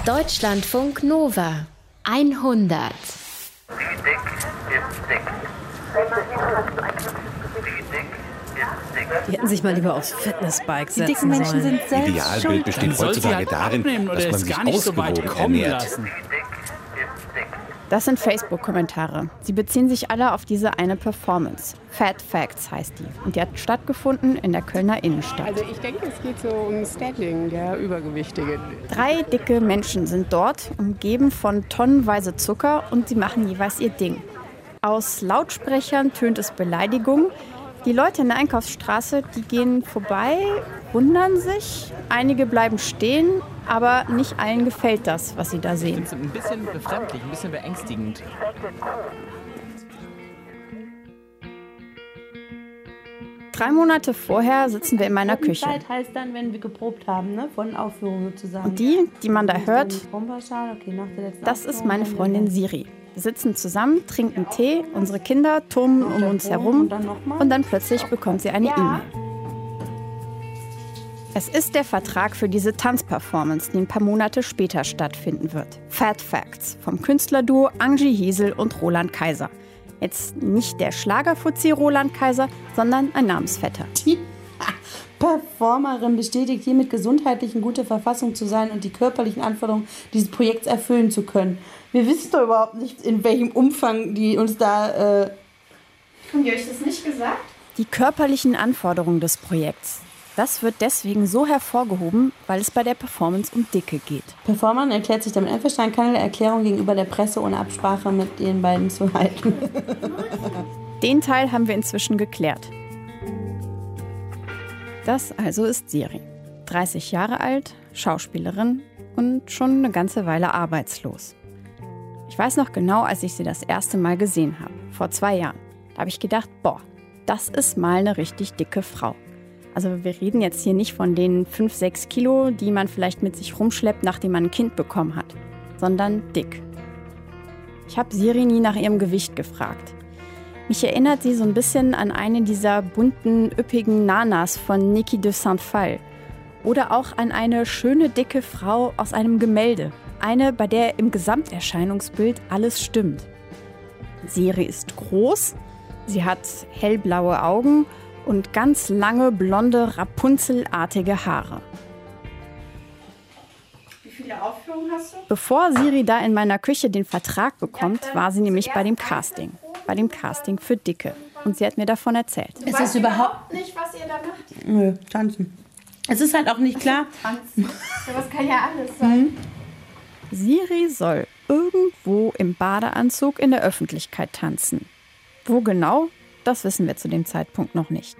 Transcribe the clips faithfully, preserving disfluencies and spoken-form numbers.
Deutschlandfunk Nova hundert. Wie dick ist dick? Wie dick ist dick? Die hätten sich mal lieber aufs Fitnessbike setzen Die dicken Menschen sollen. sind selbst Idealbild schuld. besteht Dann soll sie heutzutage halt darin, abnehmen oder dass man es sich gar nicht so weit ausgewogen kommen ernährt. lassen. Wie dick ist dick? Das sind Facebook-Kommentare. Sie beziehen sich alle auf diese eine Performance. Fat Facts heißt die. Und die hat stattgefunden in der Kölner Innenstadt. Also ich denke, es geht so um Standing der Übergewichtigen. Drei dicke Menschen sind dort, umgeben von tonnenweise Zucker, und sie machen jeweils ihr Ding. Aus Lautsprechern tönt es Beleidigung. Die Leute in der Einkaufsstraße, die gehen vorbei, wundern sich. Einige bleiben stehen, aber nicht allen gefällt das, was sie da sehen. Das ist ein bisschen befremdlich, ein bisschen beängstigend. Drei Monate vorher sitzen wir in meiner Küche. Zeit heißt dann, wenn wir geprobt haben, ne? Von Aufführungen sozusagen. Und die, die man da hört, Okay, nach der letzten das ist Aufführung meine haben wir Freundin dann- Siri. Wir sitzen zusammen, trinken Tee, unsere Kinder turnen um uns herum Und dann nochmal? und dann plötzlich bekommt sie eine Ja. E-Mail. Es ist der Vertrag für diese Tanzperformance, die ein paar Monate später stattfinden wird. Fat Facts vom Künstlerduo Angie Hiesel und Roland Kaiser. Jetzt nicht der Schlagerfuzzi Roland Kaiser, sondern ein Namensvetter. Die Performerin bestätigt hiermit gesundheitlich in guter Verfassung zu sein und die körperlichen Anforderungen dieses Projekts erfüllen zu können. Wir wissen doch überhaupt nicht, in welchem Umfang die uns da... Äh Haben die euch das nicht gesagt? Die körperlichen Anforderungen des Projekts. Das wird deswegen so hervorgehoben, weil es bei der Performance um Dicke geht. Performerin erklärt sich damit einverstanden, keine Erklärung gegenüber der Presse ohne Absprache mit den beiden zu halten. Den Teil haben wir inzwischen geklärt. Das also ist Siri. dreißig Jahre alt, Schauspielerin und schon eine ganze Weile arbeitslos. Ich weiß noch genau, als ich sie das erste Mal gesehen habe, vor zwei Jahren. Da habe ich gedacht, boah, das ist mal eine richtig dicke Frau. Also wir reden jetzt hier nicht von den fünf, sechs Kilo, die man vielleicht mit sich rumschleppt, nachdem man ein Kind bekommen hat, sondern dick. Ich habe Siri nie nach ihrem Gewicht gefragt. Mich erinnert sie so ein bisschen an eine dieser bunten, üppigen Nanas von Niki de Saint-Phalle. Oder auch an eine schöne, dicke Frau aus einem Gemälde. Eine, bei der im Gesamterscheinungsbild alles stimmt. Siri ist groß, sie hat hellblaue Augen und ganz lange, blonde, rapunzelartige Haare. Wie viele Aufführungen hast du? Bevor Siri da in meiner Küche den Vertrag bekommt, war sie nämlich bei dem Casting. Bei dem Casting für Dicke. Und sie hat mir davon erzählt. Es ist überhaupt nicht, was ihr da macht. Nö, tanzen. Es ist halt auch nicht klar. Tanzen. Das kann ja alles sein. Siri soll irgendwo im Badeanzug in der Öffentlichkeit tanzen. Wo genau, das wissen wir zu dem Zeitpunkt noch nicht.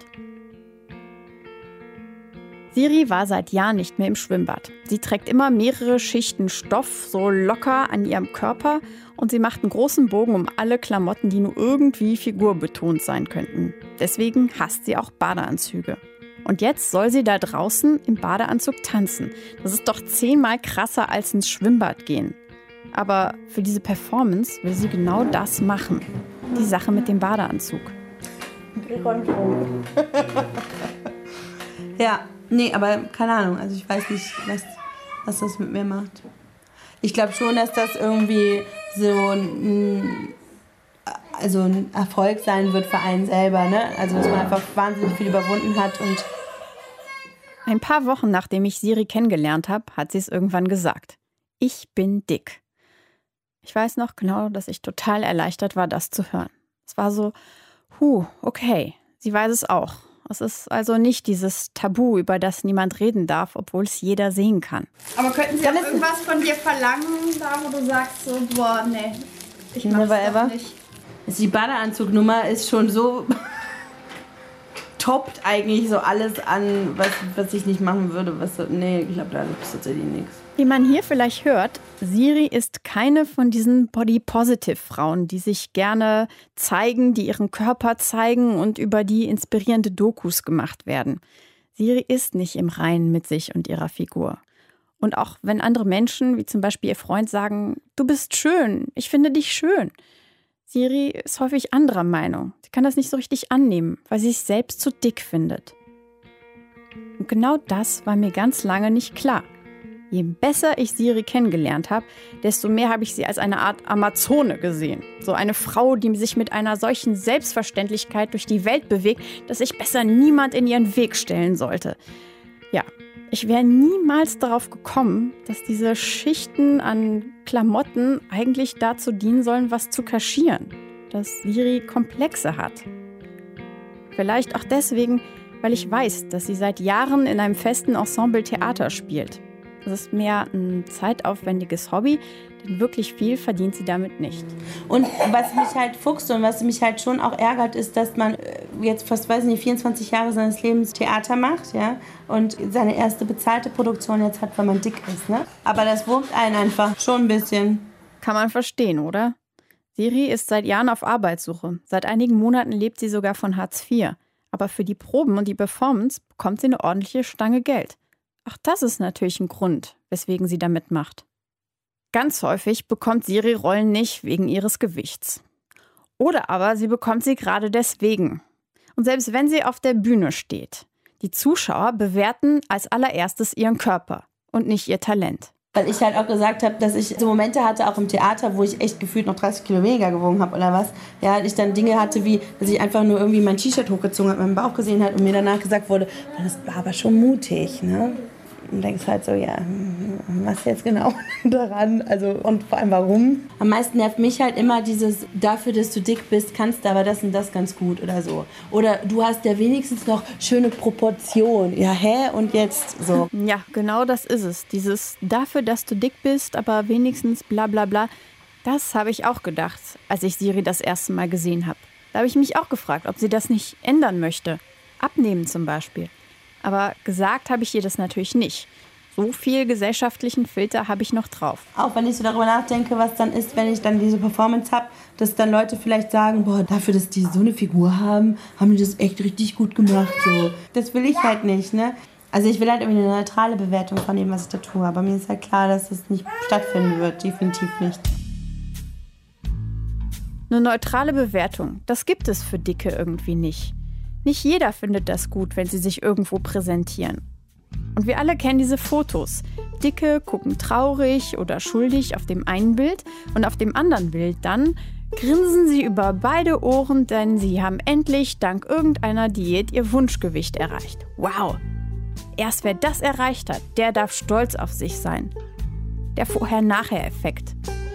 Siri war seit Jahren nicht mehr im Schwimmbad. Sie trägt immer mehrere Schichten Stoff so locker an ihrem Körper und sie macht einen großen Bogen um alle Klamotten, die nur irgendwie figurbetont sein könnten. Deswegen hasst sie auch Badeanzüge. Und jetzt soll sie da draußen im Badeanzug tanzen. Das ist doch zehnmal krasser als ins Schwimmbad gehen. Aber für diese Performance will sie genau das machen. Die Sache mit dem Badeanzug. Ja, nee, aber keine Ahnung. Also ich weiß nicht, was, was das mit mir macht. Ich glaube schon, dass das irgendwie so ein, also ein Erfolg sein wird für einen selber. Ne? Also dass man einfach wahnsinnig viel überwunden hat. Und ein paar Wochen nachdem ich Siri kennengelernt habe, hat sie es irgendwann gesagt. Ich bin dick. Ich weiß noch genau, dass ich total erleichtert war, das zu hören. Es war so, huh, okay, sie weiß es auch. Es ist also nicht dieses Tabu, über das niemand reden darf, obwohl es jeder sehen kann. Aber könnten sie auch irgendwas von dir verlangen, da wo du sagst so, boah, nee, ich mach's Never doch ever. nicht. die Badeanzugnummer ist schon so toppt eigentlich so alles an, was, was ich nicht machen würde. Was, nee, ich glaube, da gibt es tatsächlich nichts. Wie man hier vielleicht hört, Siri ist keine von diesen Body-Positive-Frauen, die sich gerne zeigen, die ihren Körper zeigen und über die inspirierende Dokus gemacht werden. Siri ist nicht im Reinen mit sich und ihrer Figur. Und auch wenn andere Menschen, wie zum Beispiel ihr Freund, sagen, du bist schön, ich finde dich schön. Siri ist häufig anderer Meinung. Sie kann das nicht so richtig annehmen, weil sie sich selbst zu dick findet. Und genau das war mir ganz lange nicht klar. Je besser ich Siri kennengelernt habe, desto mehr habe ich sie als eine Art Amazone gesehen. So eine Frau, die sich mit einer solchen Selbstverständlichkeit durch die Welt bewegt, dass sich besser niemand in ihren Weg stellen sollte. Ja, ich wäre niemals darauf gekommen, dass diese Schichten an Klamotten eigentlich dazu dienen sollen, was zu kaschieren. Dass Siri Komplexe hat. Vielleicht auch deswegen, weil ich weiß, dass sie seit Jahren in einem festen Ensemble Theater spielt. Das ist mehr ein zeitaufwendiges Hobby, denn wirklich viel verdient sie damit nicht. Und was mich halt fuchst und was mich halt schon auch ärgert, ist, dass man jetzt fast, weiß nicht, vierundzwanzig Jahre seines Lebens Theater macht, ja, und seine erste bezahlte Produktion jetzt hat, weil man dick ist, ne? Aber das wurmt einen einfach schon ein bisschen. Kann man verstehen, oder? Siri ist seit Jahren auf Arbeitssuche. Seit einigen Monaten lebt sie sogar von Hartz vier. Aber für die Proben und die Performance bekommt sie eine ordentliche Stange Geld. Auch das ist natürlich ein Grund, weswegen sie da mitmacht. Ganz häufig bekommt Siri Rollen nicht wegen ihres Gewichts. Oder aber sie bekommt sie gerade deswegen. Und selbst wenn sie auf der Bühne steht, die Zuschauer bewerten als allererstes ihren Körper und nicht ihr Talent. Weil ich halt auch gesagt habe, dass ich so Momente hatte, auch im Theater, wo ich echt gefühlt noch dreißig Kilo weniger gewogen habe oder was. Ja, ich dann Dinge hatte, wie, dass ich einfach nur irgendwie mein T-Shirt hochgezogen habe, meinen Bauch gesehen hat und mir danach gesagt wurde, das war aber schon mutig, ne? Und denkst halt so, ja, was jetzt genau daran? Also, und vor allem warum? Am meisten nervt mich halt immer dieses, dafür, dass du dick bist, kannst du aber das und das ganz gut oder so. Oder du hast ja wenigstens noch schöne Proportionen. Ja, hä? Und jetzt so. Ja, genau das ist es. Dieses dafür, dass du dick bist, aber wenigstens bla bla bla. Das habe ich auch gedacht, als ich Siri das erste Mal gesehen habe. Da habe ich mich auch gefragt, ob sie das nicht ändern möchte. Abnehmen zum Beispiel. Aber gesagt habe ich ihr das natürlich nicht. So viel gesellschaftlichen Filter habe ich noch drauf. Auch wenn ich so darüber nachdenke, was dann ist, wenn ich dann diese Performance habe, dass dann Leute vielleicht sagen, boah, dafür, dass die so eine Figur haben, haben die das echt richtig gut gemacht. So. Das will ich halt nicht, ne? Also ich will halt irgendwie eine neutrale Bewertung von dem, was ich da tue. Aber mir ist halt klar, dass das nicht stattfinden wird. Definitiv nicht. Eine neutrale Bewertung, das gibt es für Dicke irgendwie nicht. Nicht jeder findet das gut, wenn sie sich irgendwo präsentieren. Und wir alle kennen diese Fotos. Dicke gucken traurig oder schuldig auf dem einen Bild und auf dem anderen Bild dann grinsen sie über beide Ohren, denn sie haben endlich dank irgendeiner Diät ihr Wunschgewicht erreicht. Wow! Erst wer das erreicht hat, der darf stolz auf sich sein. Der Vorher-Nachher-Effekt.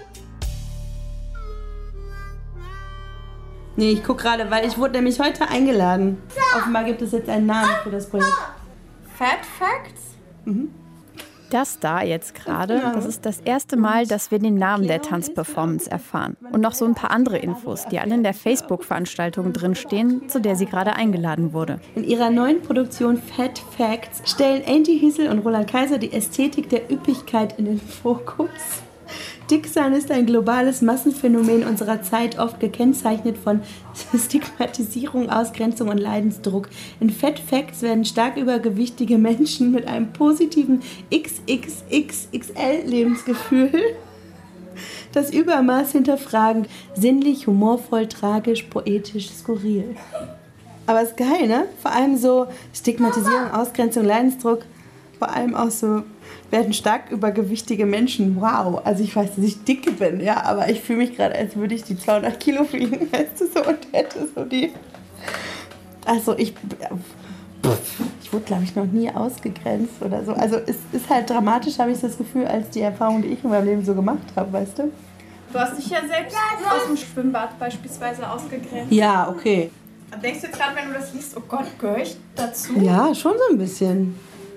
Nee, ich gucke gerade, weil ich wurde nämlich heute eingeladen. Offenbar gibt es jetzt einen Namen für das Projekt. Fat Facts? Mhm. Das da jetzt gerade, das ist das erste Mal, dass wir den Namen der Tanzperformance erfahren. Und noch so ein paar andere Infos, die alle in der Facebook-Veranstaltung drinstehen, zu der sie gerade eingeladen wurde. In ihrer neuen Produktion Fat Facts stellen Angie Hiesel und Roland Kaiser die Ästhetik der Üppigkeit in den Fokus. Dicksein ist ein globales Massenphänomen unserer Zeit, oft gekennzeichnet von Stigmatisierung, Ausgrenzung und Leidensdruck. In Fat Facts werden stark übergewichtige Menschen mit einem positiven X X X X L-Lebensgefühl das Übermaß hinterfragen. Sinnlich, humorvoll, tragisch, poetisch, skurril. Aber ist geil, ne? Vor allem so Stigmatisierung, Ausgrenzung, Leidensdruck. Vor allem auch so werden stark übergewichtige Menschen. Wow, also ich weiß, dass ich dick bin, ja, aber ich fühle mich gerade, als würde ich die zweihundert Kilo wiegen, weißt du, so, und hätte so die... Also ich... Ich wurde, glaube ich, noch nie ausgegrenzt oder so. Also es ist halt dramatisch, habe ich das Gefühl, als die Erfahrung, die ich in meinem Leben so gemacht habe, weißt du? Du hast dich ja selbst aus dem Schwimmbad beispielsweise ausgegrenzt. Ja, okay. Denkst du jetzt gerade, wenn du das liest, oh Gott, gehöre ich dazu? Ja, schon so ein bisschen.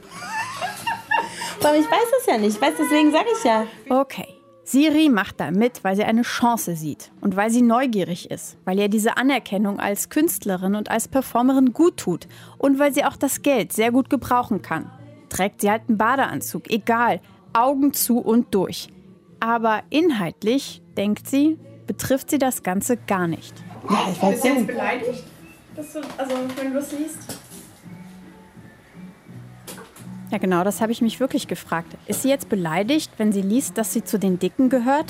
Aber ich weiß es ja nicht, weißt, deswegen sage ich ja. Okay, Siri macht da mit, weil sie eine Chance sieht und weil sie neugierig ist, weil ihr diese Anerkennung als Künstlerin und als Performerin gut tut und weil sie auch das Geld sehr gut gebrauchen kann. Trägt sie halt einen Badeanzug, egal, Augen zu und durch. Aber inhaltlich, denkt sie, betrifft sie das Ganze gar nicht. Ja, ich weiß Bist du jetzt beleidigt, dass du, also wenn du das liest? Ja genau, das habe ich mich wirklich gefragt. Ist sie jetzt beleidigt, wenn sie liest, dass sie zu den Dicken gehört?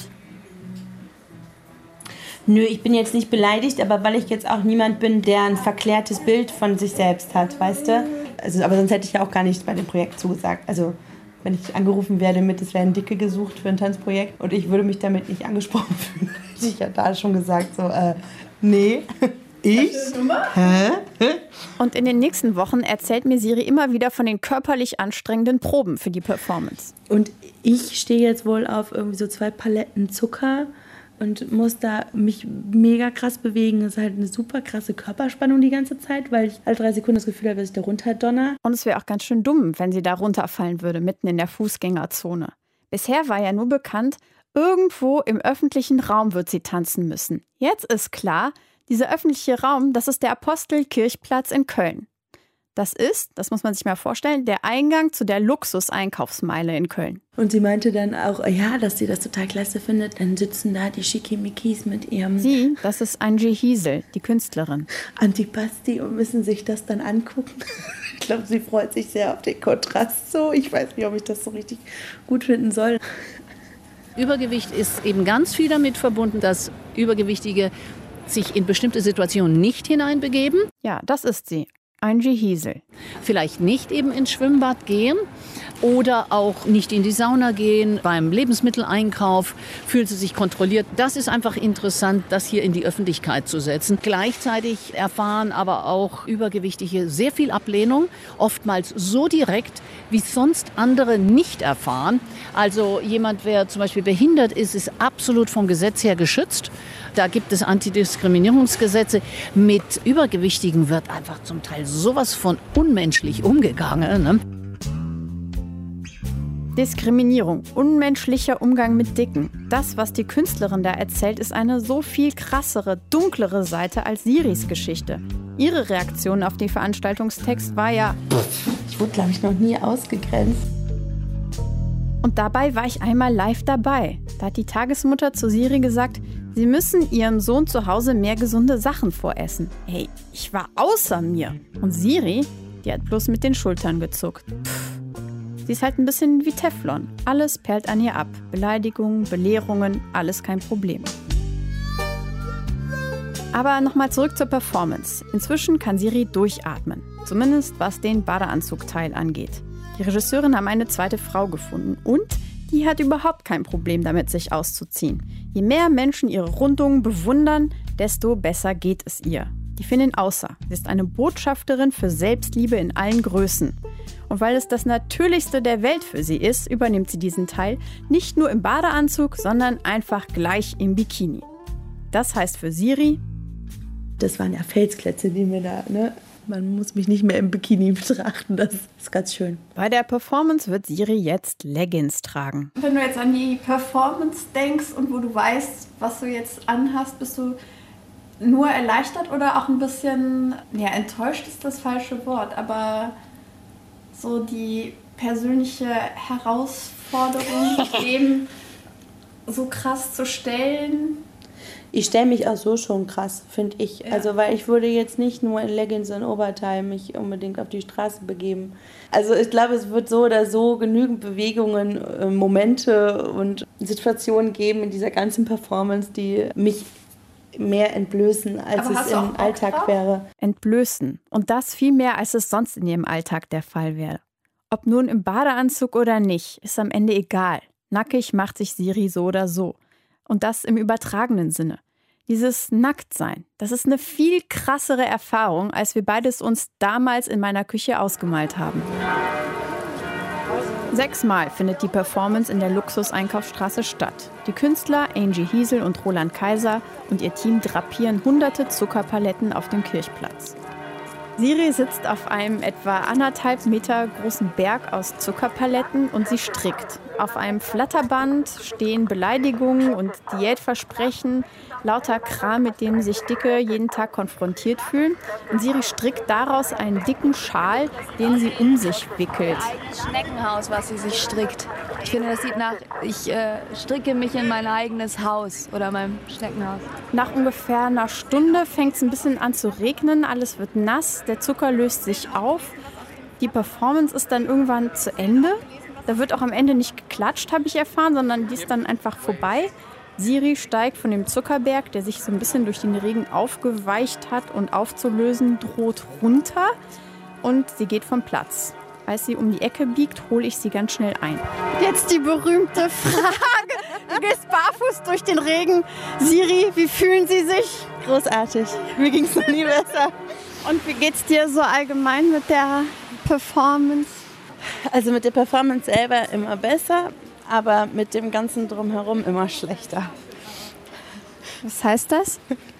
Nö, ich bin jetzt nicht beleidigt, aber weil ich jetzt auch niemand bin, der ein verklärtes Bild von sich selbst hat, weißt du? Also, aber sonst hätte ich ja auch gar nicht bei dem Projekt zugesagt. Also wenn ich angerufen werde mit, es werden Dicke gesucht für ein Tanzprojekt und ich würde mich damit nicht angesprochen fühlen, hätte ich ja da schon gesagt, so, äh, nee, ich? Hä? Und in den nächsten Wochen erzählt mir Siri immer wieder von den körperlich anstrengenden Proben für die Performance. Und ich stehe jetzt wohl auf irgendwie so zwei Paletten Zucker und muss da mich mega krass bewegen. Das ist halt eine super krasse Körperspannung die ganze Zeit, weil ich alle drei Sekunden das Gefühl habe, dass ich da runterdonner. Und es wäre auch ganz schön dumm, wenn sie da runterfallen würde, mitten in der Fußgängerzone. Bisher war ja nur bekannt, irgendwo im öffentlichen Raum wird sie tanzen müssen. Jetzt ist klar, dieser öffentliche Raum, das ist der Apostelkirchplatz in Köln. Das ist, das muss man sich mal vorstellen, der Eingang zu der Luxus-Einkaufsmeile in Köln. Und sie meinte dann auch, ja, dass sie das total klasse findet. Dann sitzen da die Schickimickis mit ihrem... Sie, das ist Angie Hiesel, die Künstlerin. Antipasti und müssen sich das dann angucken. Ich glaube, sie freut sich sehr auf den Kontrast so. Ich weiß nicht, ob ich das so richtig gut finden soll. Übergewicht ist eben ganz viel damit verbunden, dass Übergewichtige sich in bestimmte Situationen nicht hineinbegeben. Ja, das ist sie. Angie Hiesel. Vielleicht nicht eben ins Schwimmbad gehen oder auch nicht in die Sauna gehen. Beim Lebensmitteleinkauf fühlt sie sich kontrolliert. Das ist einfach interessant, das hier in die Öffentlichkeit zu setzen. Gleichzeitig erfahren aber auch Übergewichtige sehr viel Ablehnung, oftmals so direkt, wie sonst andere nicht erfahren. Also jemand, wer zum Beispiel behindert ist, ist absolut vom Gesetz her geschützt. Da gibt es Antidiskriminierungsgesetze. Mit Übergewichtigen wird einfach zum Teil sowas von unmenschlich umgegangen. Ne? Diskriminierung, unmenschlicher Umgang mit Dicken. Das, was die Künstlerin da erzählt, ist eine so viel krassere, dunklere Seite als Siris Geschichte. Ihre Reaktion auf den Veranstaltungstext war ja... Ich wurde, glaube ich, noch nie ausgegrenzt. Und dabei war ich einmal live dabei. Da hat die Tagesmutter zu Siri gesagt, sie müssen ihrem Sohn zu Hause mehr gesunde Sachen voressen. Hey, ich war außer mir. Und Siri, die hat bloß mit den Schultern gezuckt. Pff. Sie ist halt ein bisschen wie Teflon. Alles perlt an ihr ab. Beleidigungen, Belehrungen, alles kein Problem. Aber nochmal zurück zur Performance. Inzwischen kann Siri durchatmen. Zumindest was den Badeanzugteil angeht. Die Regisseurin haben eine zweite Frau gefunden und die hat überhaupt kein Problem damit, sich auszuziehen. Je mehr Menschen ihre Rundungen bewundern, desto besser geht es ihr. Die finden außer. Sie ist eine Botschafterin für Selbstliebe in allen Größen. Und weil es das Natürlichste der Welt für sie ist, übernimmt sie diesen Teil nicht nur im Badeanzug, sondern einfach gleich im Bikini. Das heißt für Siri... Das waren ja Felsklötze, die mir da... Ne? Man muss mich nicht mehr im Bikini betrachten, das ist ganz schön. Bei der Performance wird Siri jetzt Leggings tragen. Wenn du jetzt an die Performance denkst und wo du weißt, was du jetzt anhast, bist du nur erleichtert oder auch ein bisschen, ja, enttäuscht ist das falsche Wort, aber so die persönliche Herausforderung, dem so krass zu stellen? Ich stelle mich auch so schon krass, finde ich. Ja. Also, weil ich würde jetzt nicht nur in Leggings und Oberteil mich unbedingt auf die Straße begeben. Also ich glaube, es wird so oder so genügend Bewegungen, Momente und Situationen geben in dieser ganzen Performance, die mich mehr entblößen, als es im Alltag drauf? wäre. Entblößen. Und das viel mehr, als es sonst in ihrem Alltag der Fall wäre. Ob nun im Badeanzug oder nicht, ist am Ende egal. Nackig macht sich Siri so oder so. Und das im übertragenen Sinne. Dieses Nacktsein, das ist eine viel krassere Erfahrung, als wir beides uns damals in meiner Küche ausgemalt haben. Sechsmal findet die Performance in der Luxus-Einkaufsstraße statt. Die Künstler Angie Hiesel und Roland Kaiser und ihr Team drapieren hunderte Zuckerpaletten auf dem Kirchplatz. Siri sitzt auf einem etwa anderthalb Meter großen Berg aus Zuckerpaletten und sie strickt. Auf einem Flatterband stehen Beleidigungen und Diätversprechen, lauter Kram, mit dem sich Dicke jeden Tag konfrontiert fühlen. Und Siri strickt daraus einen dicken Schal, den sie um sich wickelt. Ein Schneckenhaus, was sie sich strickt. Ich finde, das sieht nach, ich äh, stricke mich in mein eigenes Haus oder mein Schneckenhaus. Nach ungefähr einer Stunde fängt es ein bisschen an zu regnen, alles wird nass, der Zucker löst sich auf. Die Performance ist dann irgendwann zu Ende. Da wird auch am Ende nicht geklatscht, habe ich erfahren, sondern die ist dann einfach vorbei. Siri steigt von dem Zuckerberg, der sich so ein bisschen durch den Regen aufgeweicht hat und aufzulösen droht, runter. Und sie geht vom Platz. Als sie um die Ecke biegt, hole ich sie ganz schnell ein. Jetzt die berühmte Frage. Du gehst barfuß durch den Regen. Siri, wie fühlen Sie sich? Großartig. Mir ging es noch nie besser. Und wie geht's dir so allgemein mit der Performance? Also mit der Performance selber immer besser, aber mit dem Ganzen drumherum immer schlechter. Was heißt das?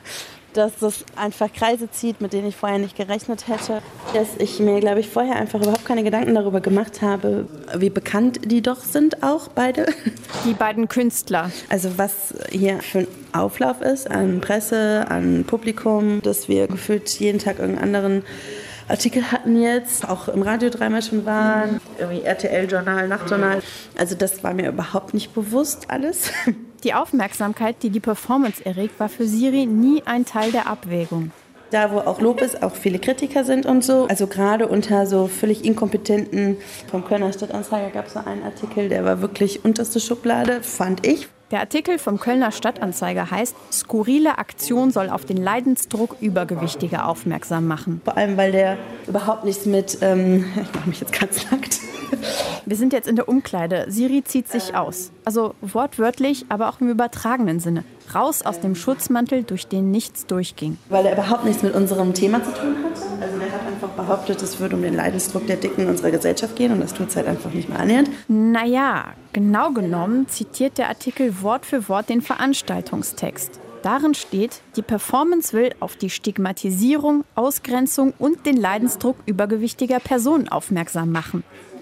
Dass das einfach Kreise zieht, mit denen ich vorher nicht gerechnet hätte. Dass ich mir, glaube ich, vorher einfach überhaupt keine Gedanken darüber gemacht habe, wie bekannt die doch sind, auch beide. Die beiden Künstler. Also was hier für ein Auflauf ist an Presse, an Publikum, dass wir gefühlt jeden Tag irgendeinen anderen Artikel hatten jetzt, auch im Radio dreimal schon waren, irgendwie R T L-Journal, Nachtjournal. Also das war mir überhaupt nicht bewusst alles. Die Aufmerksamkeit, die die Performance erregt, war für Siri nie ein Teil der Abwägung. Da, wo auch Lob ist, auch viele Kritiker sind und so. Also gerade unter so völlig inkompetenten, vom Kölner Stadtanzeiger gab es so einen Artikel, der war wirklich unterste Schublade, fand ich. Der Artikel vom Kölner Stadtanzeiger heißt, skurrile Aktion soll auf den Leidensdruck Übergewichtiger aufmerksam machen. Vor allem, weil der überhaupt nichts mit, ähm, ich mache mich jetzt ganz nackt. Wir sind jetzt in der Umkleide. Siri zieht sich aus. Also wortwörtlich, aber auch im übertragenen Sinne. Raus aus dem Schutzmantel, durch den nichts durchging. Weil er überhaupt nichts mit unserem Thema zu tun hatte. Also er hat einfach behauptet, es würde um den Leidensdruck der Dicken in unserer Gesellschaft gehen. Und das tut es halt einfach nicht mehr annähernd. Naja, genau genommen zitiert der Artikel Wort für Wort den Veranstaltungstext. Darin steht, die Performance will auf die Stigmatisierung, Ausgrenzung und den Leidensdruck übergewichtiger Personen aufmerksam machen.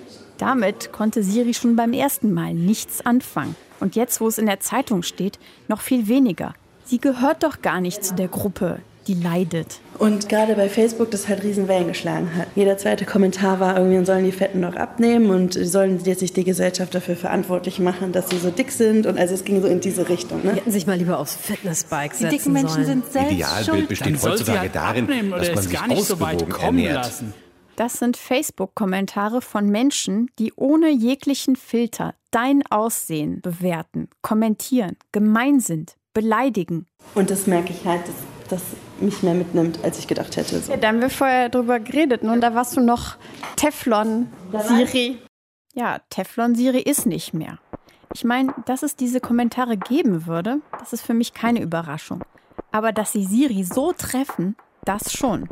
Damit konnte Siri schon beim ersten Mal nichts anfangen. Und jetzt, wo es in der Zeitung steht, noch viel weniger. Sie gehört doch gar nicht zu der Gruppe, die leidet. Und gerade bei Facebook das halt riesen Wellen geschlagen hat. Jeder zweite Kommentar war irgendwie, sollen die Fetten noch abnehmen und sollen jetzt sich die Gesellschaft dafür verantwortlich machen, dass sie so dick sind. Und also es ging so in diese Richtung. Ne? Die hätten sich mal lieber aufs Fitnessbike setzen Die dicken Menschen sollen. sind selbst Idealbild schuld. besteht heutzutage halt darin, dass man sich gar nicht so weit ausgewogen kommen ernährt. Lassen. Das sind Facebook-Kommentare von Menschen, die ohne jeglichen Filter dein Aussehen bewerten, kommentieren, gemein sind, beleidigen. Und das merke ich halt, dass das mich mehr mitnimmt, als ich gedacht hätte. So. Ja, da haben wir vorher drüber geredet, ne? Und da warst du noch Teflon-Siri. Ja, Teflon-Siri ist nicht mehr. Ich meine, dass es diese Kommentare geben würde, das ist für mich keine Überraschung. Aber dass sie Siri so treffen, das schon.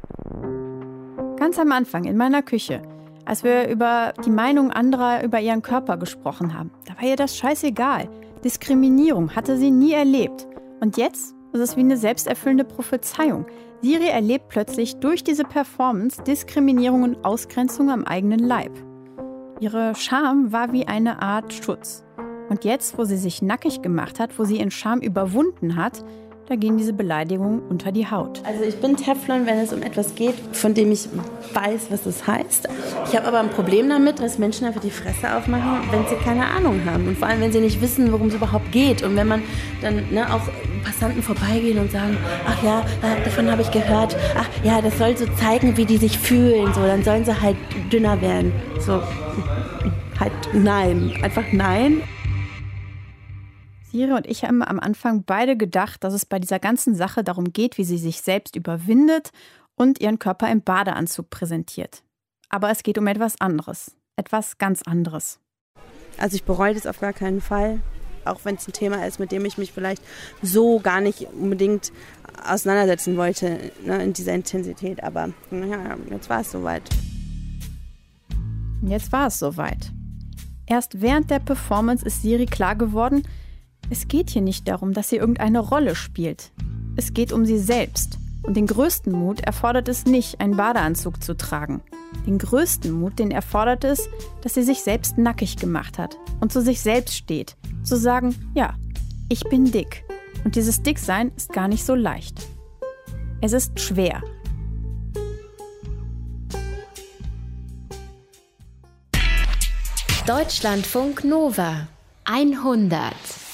Ganz am Anfang in meiner Küche, als wir über die Meinung anderer über ihren Körper gesprochen haben, da war ihr das scheißegal. Diskriminierung hatte sie nie erlebt. Und jetzt ist es wie eine selbsterfüllende Prophezeiung. Siri erlebt plötzlich durch diese Performance Diskriminierung und Ausgrenzung am eigenen Leib. Ihre Scham war wie eine Art Schutz. Und jetzt, wo sie sich nackig gemacht hat, wo sie ihren Scham überwunden hat, da gehen diese Beleidigungen unter die Haut. Also ich bin Teflon, wenn es um etwas geht, von dem ich weiß, was es heißt. Ich habe aber ein Problem damit, dass Menschen einfach die Fresse aufmachen, wenn sie keine Ahnung haben. Und vor allem, wenn sie nicht wissen, worum es überhaupt geht. Und wenn man dann ne, auch Passanten vorbeigehen und sagen, ach ja, davon habe ich gehört. Ach ja, das soll so zeigen, wie die sich fühlen. So, dann sollen sie halt dünner werden. So, halt nein. Einfach nein. Siri und ich haben am Anfang beide gedacht, dass es bei dieser ganzen Sache darum geht, wie sie sich selbst überwindet und ihren Körper im Badeanzug präsentiert. Aber es geht um etwas anderes. Etwas ganz anderes. Also ich bereue das auf gar keinen Fall. Auch wenn es ein Thema ist, mit dem ich mich vielleicht so gar nicht unbedingt auseinandersetzen wollte, ne, in dieser Intensität. Aber ja, jetzt war es soweit. Jetzt war es soweit. Erst während der Performance ist Siri klar geworden, es geht hier nicht darum, dass sie irgendeine Rolle spielt. Es geht um sie selbst. Und den größten Mut erfordert es nicht, einen Badeanzug zu tragen. Den größten Mut, den erfordert es, dass sie sich selbst nackig gemacht hat und zu sich selbst steht. Zu sagen, ja, ich bin dick. Und dieses Dicksein ist gar nicht so leicht. Es ist schwer. Deutschlandfunk Nova hundert.